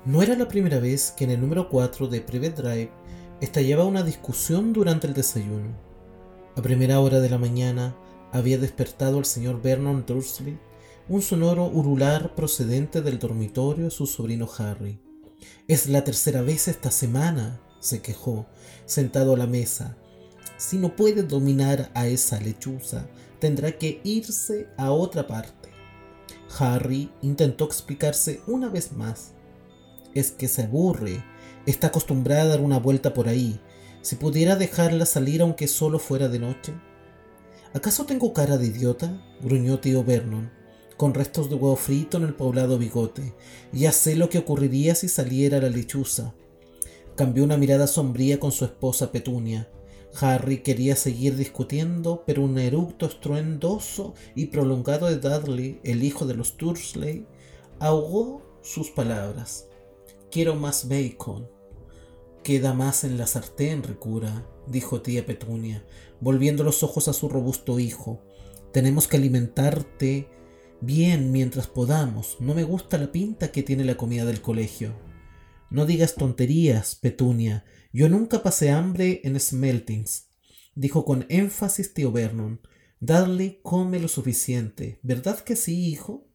No era la primera vez que en el número 4 de Private Drive estallaba una discusión durante el desayuno. A primera hora de la mañana había despertado al señor Vernon Dursley un sonoro urular procedente del dormitorio de su sobrino Harry. «Es la tercera vez esta semana», se quejó, sentado a la mesa. «Si no puede dominar a esa lechuza, tendrá que irse a otra parte». Harry intentó explicarse una vez más. «Es que se aburre. Está acostumbrada a dar una vuelta por ahí. Si pudiera dejarla salir aunque solo fuera de noche». «¿Acaso tengo cara de idiota?», gruñó tío Vernon, con restos de huevo frito en el poblado bigote. «Ya sé lo que ocurriría si saliera la lechuza». Cambió una mirada sombría con su esposa Petunia. Harry quería seguir discutiendo, pero un eructo estruendoso y prolongado de Dudley, el hijo de los Dursley, ahogó sus palabras. «Quiero más bacon». «Queda más en la sartén, ricura», dijo tía Petunia, volviendo los ojos a su robusto hijo. «Tenemos que alimentarte bien mientras podamos. No me gusta la pinta que tiene la comida del colegio». «No digas tonterías, Petunia. Yo nunca pasé hambre en Smeltings», dijo con énfasis tío Vernon. «Dudley come lo suficiente. ¿Verdad que sí, hijo?»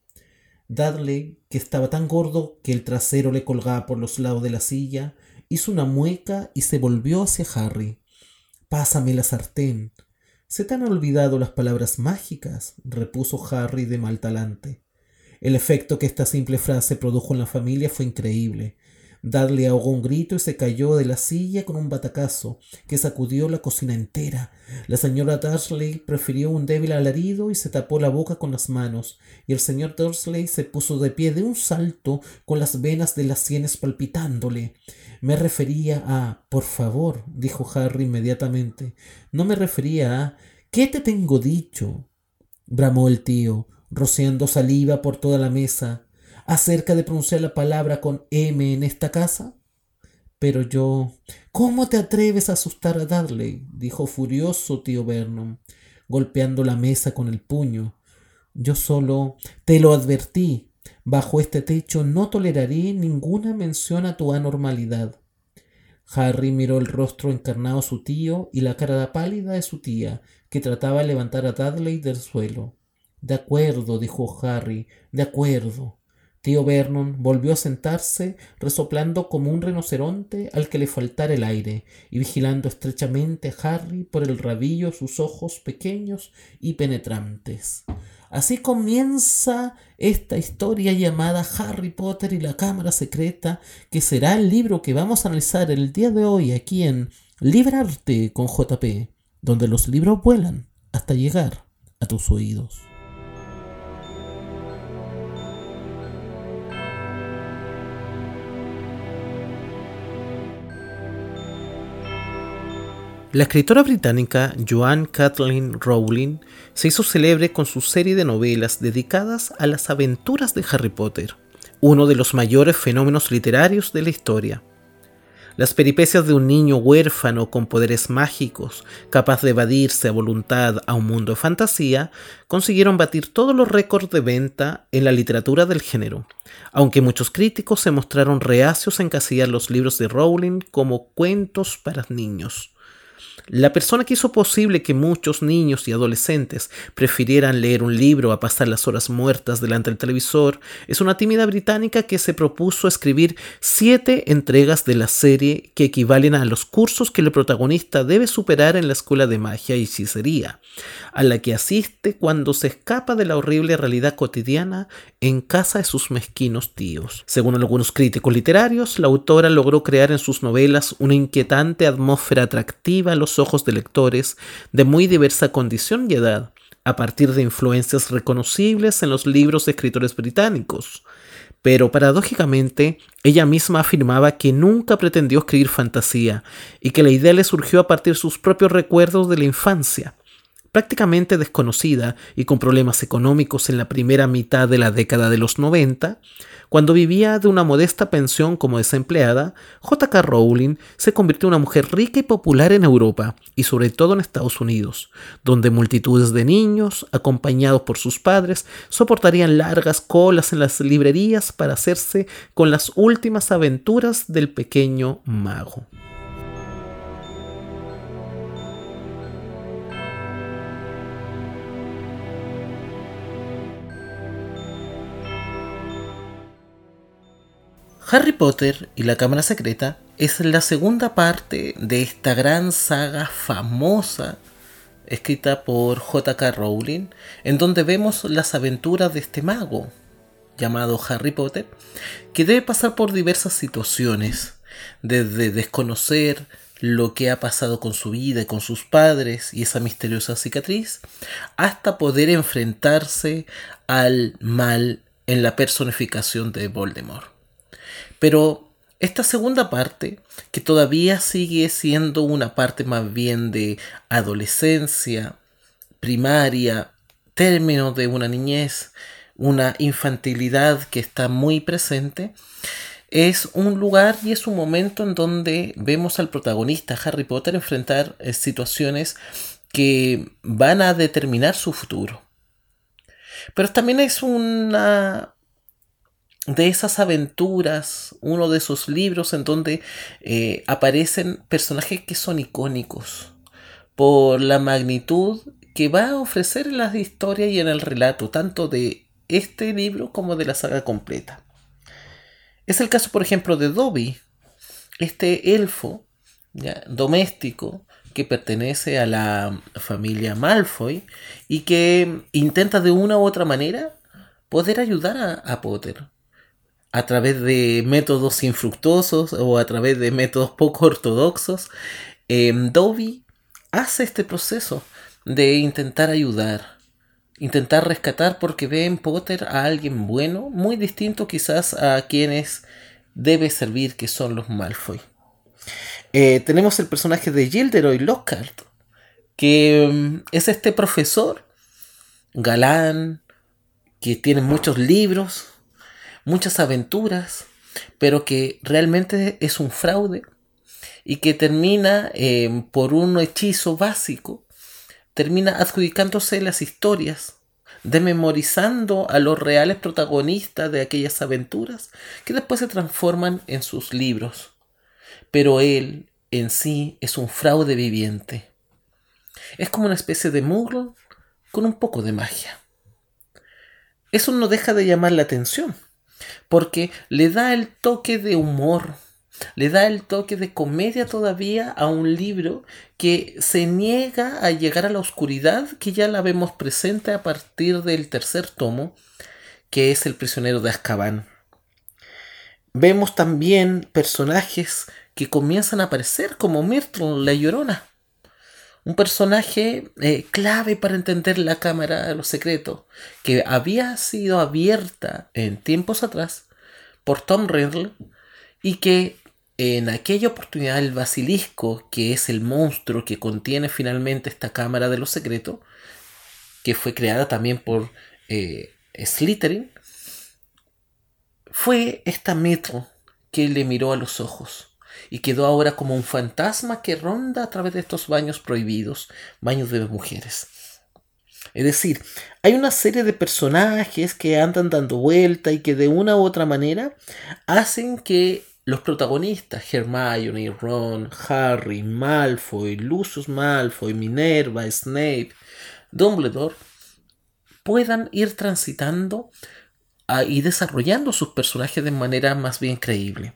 Dudley, que estaba tan gordo que el trasero le colgaba por los lados de la silla, hizo una mueca y se volvió hacia Harry. «Pásame la sartén». «Se te han olvidado las palabras mágicas», repuso Harry de mal talante. El efecto que esta simple frase produjo en la familia fue increíble. Dudley ahogó un grito y se cayó de la silla con un batacazo que sacudió la cocina entera. La señora Dursley prefirió un débil alarido y se tapó la boca con las manos, y el señor Dursley se puso de pie de un salto con las venas de las sienes palpitándole. «Me refería a... Por favor», dijo Harry inmediatamente. «No me refería a... ¿Qué te tengo dicho?», bramó el tío, rociando saliva por toda la mesa. «¿Acerca de pronunciar la palabra con M en esta casa?» «Pero yo...» «¿Cómo te atreves a asustar a Dudley?», dijo furioso tío Vernon, golpeando la mesa con el puño. «Yo solo... Te lo advertí. Bajo este techo no toleraré ninguna mención a tu anormalidad». Harry miró el rostro encarnado de su tío y la cara pálida de su tía, que trataba de levantar a Dudley del suelo. «De acuerdo», dijo Harry, «de acuerdo». Tío Vernon volvió a sentarse, resoplando como un rinoceronte al que le faltara el aire, y vigilando estrechamente a Harry por el rabillo de sus ojos pequeños y penetrantes. Así comienza esta historia llamada Harry Potter y la Cámara Secreta, que será el libro que vamos a analizar el día de hoy aquí en Librarte con JP, donde los libros vuelan hasta llegar a tus oídos. La escritora británica Joanne Kathleen Rowling se hizo célebre con su serie de novelas dedicadas a las aventuras de Harry Potter, uno de los mayores fenómenos literarios de la historia. Las peripecias de un niño huérfano con poderes mágicos, capaz de evadirse a voluntad a un mundo de fantasía, consiguieron batir todos los récords de venta en la literatura del género, aunque muchos críticos se mostraron reacios a encasillar los libros de Rowling como cuentos para niños. La persona que hizo posible que muchos niños y adolescentes prefirieran leer un libro a pasar las horas muertas delante del televisor es una tímida británica que se propuso escribir 7 entregas de la serie que equivalen a los cursos que el protagonista debe superar en la escuela de magia y hechicería, a la que asiste cuando se escapa de la horrible realidad cotidiana en casa de sus mezquinos tíos. Según algunos críticos literarios, la autora logró crear en sus novelas una inquietante atmósfera atractiva a los ojos de lectores de muy diversa condición y edad, a partir de influencias reconocibles en los libros de escritores británicos. Pero paradójicamente, ella misma afirmaba que nunca pretendió escribir fantasía y que la idea le surgió a partir de sus propios recuerdos de la infancia. prácticamente desconocida y con problemas económicos en la primera mitad de la década de los 90, cuando vivía de una modesta pensión como desempleada, J.K. Rowling se convirtió en una mujer rica y popular en Europa y sobre todo en Estados Unidos, donde multitudes de niños, acompañados por sus padres, soportarían largas colas en las librerías para hacerse con las últimas aventuras del pequeño mago. Harry Potter y la Cámara Secreta es la segunda parte de esta gran saga famosa escrita por J.K. Rowling, en donde vemos las aventuras de este mago llamado Harry Potter, que debe pasar por diversas situaciones, desde desconocer lo que ha pasado con su vida y con sus padres y esa misteriosa cicatriz, hasta poder enfrentarse al mal en la personificación de Voldemort. Pero esta segunda parte, que todavía sigue siendo una parte más bien de adolescencia, primaria, término de una niñez, una infantilidad que está muy presente, es un lugar y es un momento en donde vemos al protagonista Harry Potter enfrentar situaciones que van a determinar su futuro. Pero también es una de esas aventuras, uno de esos libros en donde aparecen personajes que son icónicos por la magnitud que va a ofrecer en las historias y en el relato, tanto de este libro como de la saga completa. Es el caso, por ejemplo, de Dobby, este elfo doméstico que pertenece a la familia Malfoy y que intenta de una u otra manera poder ayudar a Potter a través de métodos infructuosos o a través de métodos poco ortodoxos. Dobby hace este proceso de intentar ayudar, intentar rescatar, porque ve en Potter a alguien bueno, muy distinto quizás a quienes debe servir, que son los Malfoy. Tenemos el personaje de Gilderoy Lockhart, que es este profesor galán, que tiene muchos libros, muchas aventuras, pero que realmente es un fraude y que termina por un hechizo básico, termina adjudicándose las historias, dememorizando a los reales protagonistas de aquellas aventuras que después se transforman en sus libros. Pero él en sí es un fraude viviente. Es como una especie de muggle con un poco de magia. Eso no deja de llamar la atención, porque le da el toque de humor, le da el toque de comedia todavía a un libro que se niega a llegar a la oscuridad que ya la vemos presente a partir del tercer tomo, que es El prisionero de Azkaban. Vemos también personajes que comienzan a aparecer, como Myrtle, la Llorona, un personaje clave para entender la Cámara de los Secretos, que había sido abierta en tiempos atrás por Tom Riddle y que en aquella oportunidad el basilisco, que es el monstruo que contiene finalmente esta Cámara de los Secretos, que fue creada también por Slytherin, fue esta Myrtle que le miró a los ojos y quedó ahora como un fantasma que ronda a través de estos baños prohibidos, baños de mujeres. Es decir, hay una serie de personajes que andan dando vuelta y que de una u otra manera hacen que los protagonistas, Hermione, Ron, Harry, Malfoy, Lucius Malfoy, Minerva, Snape, Dumbledore, puedan ir transitando y desarrollando sus personajes de manera más bien creíble.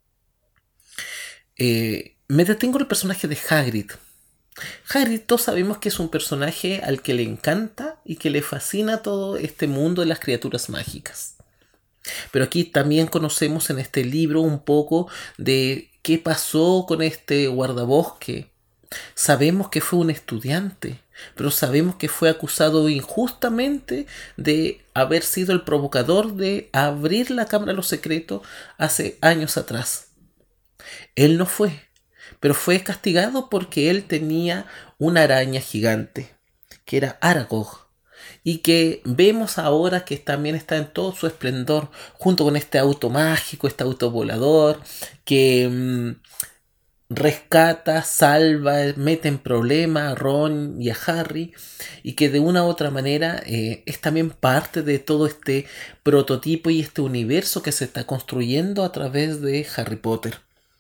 Me detengo en el personaje de Hagrid. Hagrid, todos sabemos que es un personaje al que le encanta y que le fascina todo este mundo de las criaturas mágicas. Pero aquí también conocemos en este libro un poco de qué pasó con este guardabosque. Sabemos que fue un estudiante, pero sabemos que fue acusado injustamente de haber sido el provocador de abrir la Cámara de los Secretos hace años atrás. Él no fue, pero fue castigado porque él tenía una araña gigante que era Aragog, y que vemos ahora que también está en todo su esplendor, junto con este auto mágico, este auto volador, que rescata, salva, mete en problemas a Ron y a Harry, y que de una u otra manera es también parte de todo este prototipo y este universo que se está construyendo a través de Harry Potter.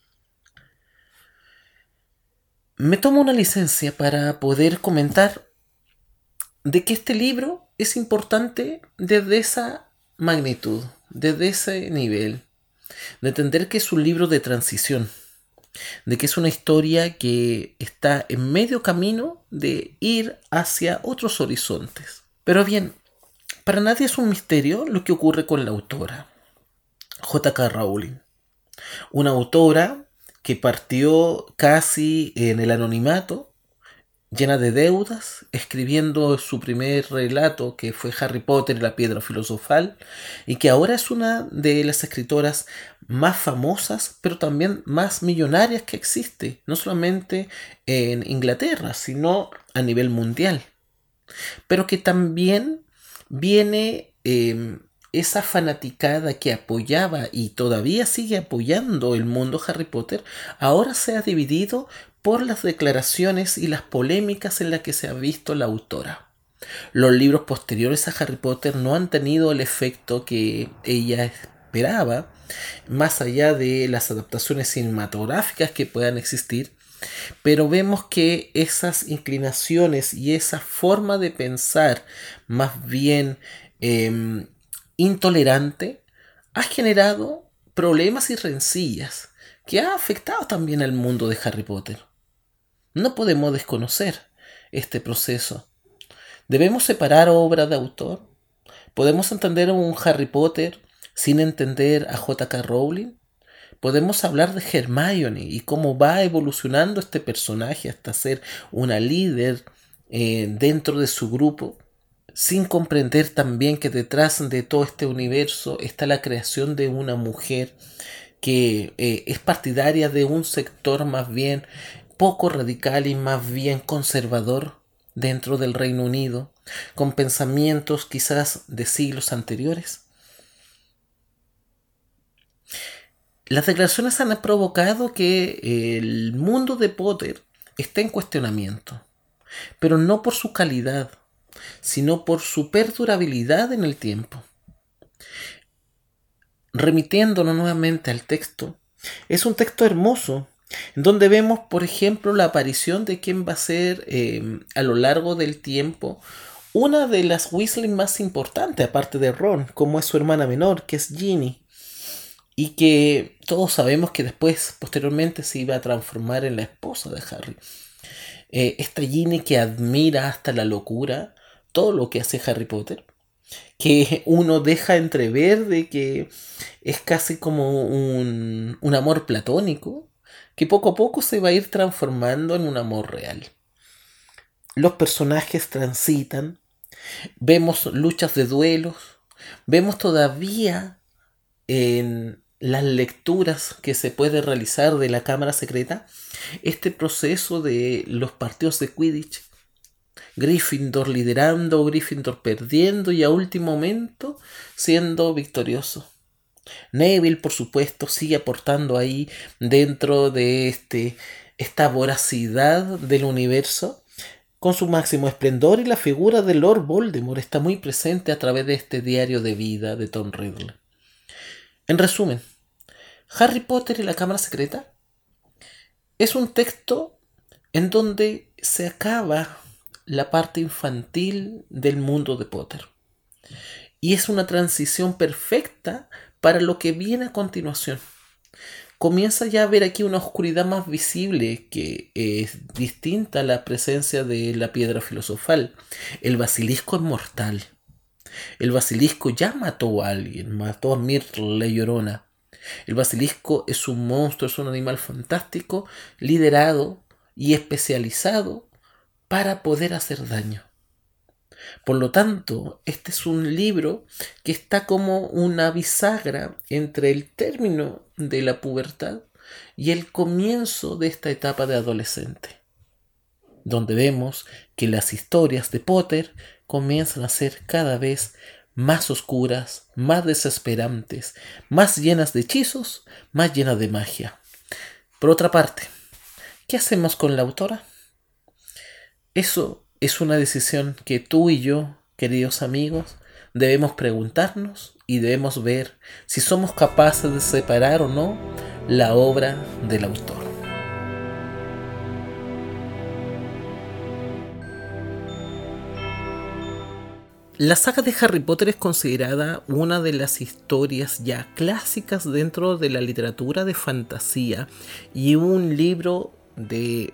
Me tomo una licencia para poder comentar de que este libro es importante desde esa magnitud, desde ese nivel, de entender que es un libro de transición, de que es una historia que está en medio camino de ir hacia otros horizontes. Pero bien, para nadie es un misterio lo que ocurre con la autora, J.K. Rowling. Una autora que partió casi en el anonimato, llena de deudas, escribiendo su primer relato que fue Harry Potter y la Piedra Filosofal, y que ahora es una de las escritoras más famosas, pero también más millonarias que existe, no solamente en Inglaterra, sino a nivel mundial. Pero que también viene esa fanaticada que apoyaba y todavía sigue apoyando el mundo Harry Potter, ahora se ha dividido por las declaraciones y las polémicas en las que se ha visto la autora. Los libros posteriores a Harry Potter no han tenido el efecto que ella esperaba, más allá de las adaptaciones cinematográficas que puedan existir, pero vemos que esas inclinaciones y esa forma de pensar más bien intolerante ha generado problemas y rencillas que ha afectado también al mundo de Harry Potter. No podemos desconocer este proceso. ¿Debemos separar obra de autor? ¿Podemos entender un Harry Potter sin entender a J.K. Rowling? Podemos hablar de Hermione y cómo va evolucionando este personaje hasta ser una líder dentro de su grupo, sin comprender también que detrás de todo este universo está la creación de una mujer que es partidaria de un sector más bien poco radical y más bien conservador dentro del Reino Unido, con pensamientos quizás de siglos anteriores. Las declaraciones han provocado que el mundo de Potter esté en cuestionamiento, pero no por su calidad, sino por su perdurabilidad en el tiempo. Remitiéndonos nuevamente al texto, es un texto hermoso, en donde vemos, por ejemplo, la aparición de quien va a ser a lo largo del tiempo una de las Weasley más importantes, aparte de Ron, como es su hermana menor, que es Ginny. Y que todos sabemos que después, posteriormente, se iba a transformar en la esposa de Harry. Esta Ginny que admira hasta la locura todo lo que hace Harry Potter, que uno deja entrever de que es casi como un amor platónico, que poco a poco se va a ir transformando en un amor real. Los personajes transitan, vemos luchas de duelos, vemos todavía en las lecturas que se puede realizar de la cámara secreta este proceso de los partidos de Quidditch, Gryffindor liderando, Gryffindor perdiendo y a último momento siendo victorioso. Neville, por supuesto, sigue aportando ahí dentro de esta voracidad del universo con su máximo esplendor, y la figura de Lord Voldemort está muy presente a través de este diario de vida de Tom Riddle. En resumen, Harry Potter y la Cámara Secreta es un texto en donde se acaba la parte infantil del mundo de Potter. Y es una transición perfecta para lo que viene a continuación. Comienza ya a ver aquí una oscuridad más visible que es distinta a la presencia de la Piedra Filosofal. El basilisco es mortal. El basilisco ya mató a alguien, mató a Myrtle la Llorona. El basilisco es un monstruo, es un animal fantástico, liderado y especializado para poder hacer daño. Por lo tanto, este es un libro que está como una bisagra entre el término de la pubertad y el comienzo de esta etapa de adolescente. donde vemos que las historias de Potter comienzan a ser cada vez más oscuras, más desesperantes, más llenas de hechizos, más llenas de magia. Por otra parte, ¿qué hacemos con la autora? Eso es una decisión que tú y yo, queridos amigos, debemos preguntarnos y debemos ver si somos capaces de separar o no la obra del autor. La saga de Harry Potter es considerada una de las historias ya clásicas dentro de la literatura de fantasía y un libro de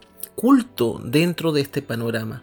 culto dentro de este panorama.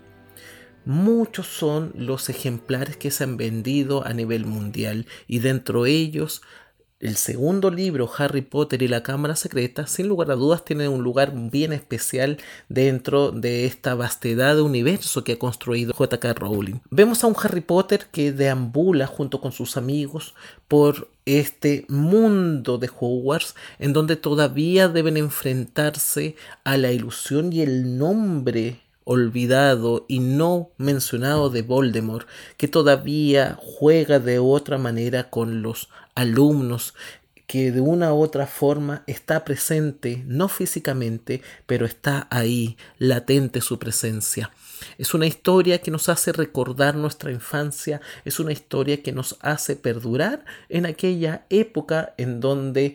Muchos son los ejemplares que se han vendido a nivel mundial y dentro de ellos el segundo libro, Harry Potter y la Cámara Secreta, sin lugar a dudas tiene un lugar bien especial dentro de esta vastedad de universo que ha construido J.K. Rowling. Vemos a un Harry Potter que deambula junto con sus amigos por este mundo de Hogwarts en donde todavía deben enfrentarse a la ilusión y el nombre olvidado y no mencionado de Voldemort, que todavía juega de otra manera con los alumnos, que de una u otra forma está presente, no físicamente, pero está ahí, latente su presencia. Es una historia que nos hace recordar nuestra infancia, es una historia que nos hace perdurar en aquella época en donde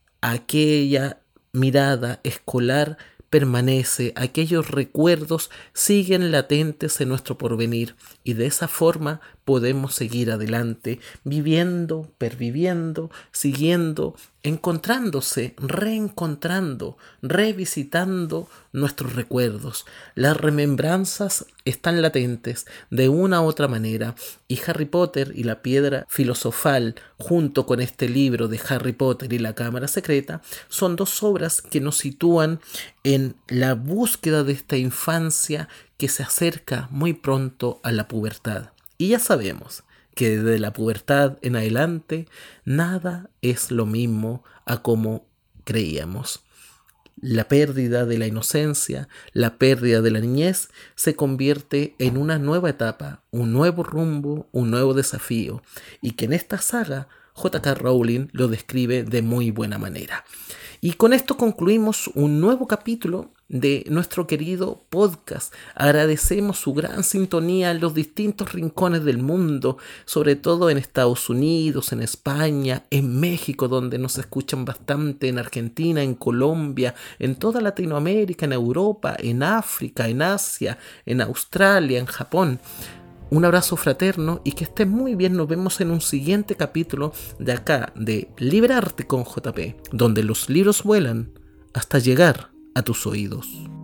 aquella mirada escolar permanece, aquellos recuerdos siguen latentes en nuestro porvenir y de esa forma podemos seguir adelante, viviendo, perviviendo, siguiendo, encontrándose, reencontrando, revisitando nuestros recuerdos. Las remembranzas están latentes de una u otra manera y Harry Potter y la Piedra Filosofal junto con este libro de Harry Potter y la Cámara Secreta son dos obras que nos sitúan en la búsqueda de esta infancia que se acerca muy pronto a la pubertad. Y ya sabemos que desde la pubertad en adelante nada es lo mismo a como creíamos. La pérdida de la inocencia, la pérdida de la niñez se convierte en una nueva etapa, un nuevo rumbo, un nuevo desafío, y que en esta saga J.K. Rowling lo describe de muy buena manera. Y con esto concluimos un nuevo capítulo de nuestro querido podcast. Agradecemos su gran sintonía en los distintos rincones del mundo, sobre todo en Estados Unidos, en España, en México, donde nos escuchan bastante, en Argentina, en Colombia, en toda Latinoamérica, en Europa, en África, en Asia, en Australia, en Japón. Un abrazo fraterno y que estén muy bien. Nos vemos en un siguiente capítulo de acá, de Librarte con JP, donde los libros vuelan hasta llegar a tus oídos.